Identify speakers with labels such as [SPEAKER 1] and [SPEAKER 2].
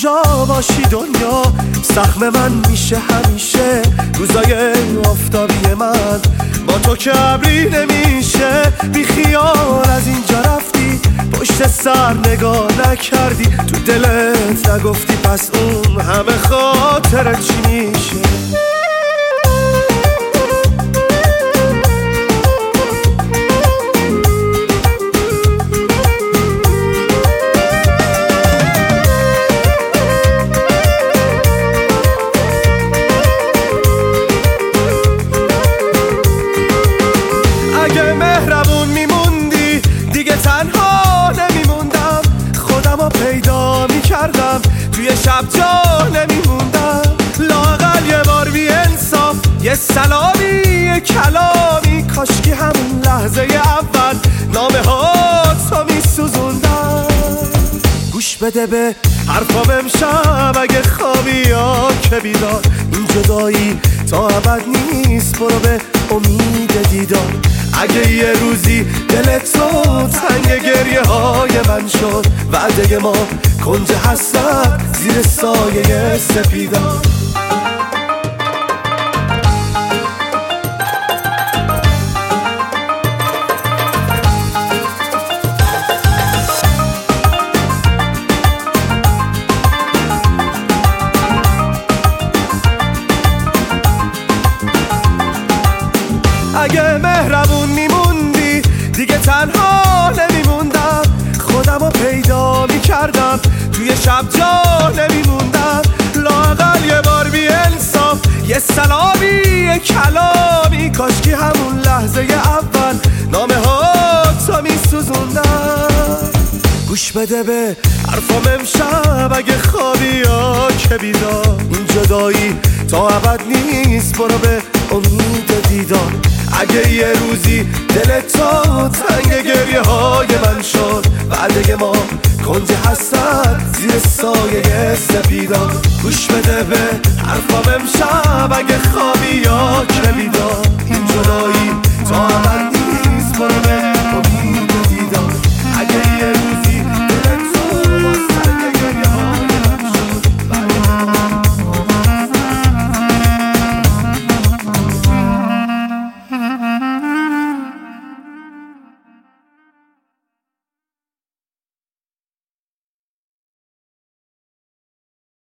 [SPEAKER 1] کجا باشی دنیا زخم من میشه همیشه. روزای آفتابی من با تو که ابری نمیشه. بی خیال از اینجا رفتی، پشت سر نگاه نکردی، تو دلت نگفتی پس اون همه خاطرت چی میشه. اگه مهربون میموندی دیگه تنها نمیموندم. خودمو پیدا میکردم، توی شب جا نمیموندم. لااقل یه بار بی انصاف، یه سلامی یه کلامی، کاشکی همون لحظه اول نامه ها تو میسوزوندم. گوش بده به حرفام امشب اگه خوابی یا که بیدار. این جدایی تا ابد نیست، برو به امید دیدار. اگه یه روزی دل تو تنگ گریه های من شد، وعده ما کنج حسرت زیر سایه سپیدار. اگه مهربون میموندی دیگه تنها نمیموندم. خودمو پیدا میکردم، توی شب جا نمیموندم. لااقل یه بار بی انصاف، یه سلامی یه کلامی، کاشکی همون لحظه اول نامه ها تو میسوزوندم. گوش بده به حرفام امشب اگه خوابی یا که بیدار. این جدایی تا ابد نیست، برو به امید دیدار. اگه یه روزی دل تو تنگ گریه های من شد، وعده ما کنج حسرت زیر سایه سپیدار. گوش بده به حرفام امشب اگه خوابی یا که بیدار. این جدایی تا ابد